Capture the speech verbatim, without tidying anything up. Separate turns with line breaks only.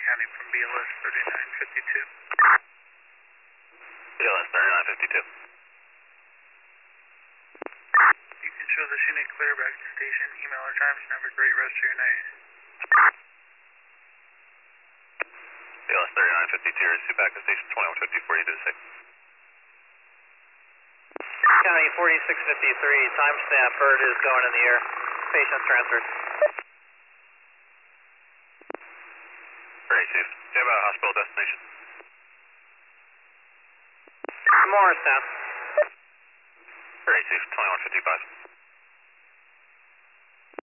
County from B L S thirty-nine fifty-two.
B L S thirty-nine fifty-two.
You can show the unit clear back to station, email or times, and have a great rest of your night.
B L S thirty-nine fifty-two, receive back to station twenty-one fifty-four, you did six.
County forty-six fifty-three, timestamp bird is going in the air. Patient transferred.
Great, Chief. Do you have a hospital destination?
Morristown.
Great, Chief. twenty-one fifty-five.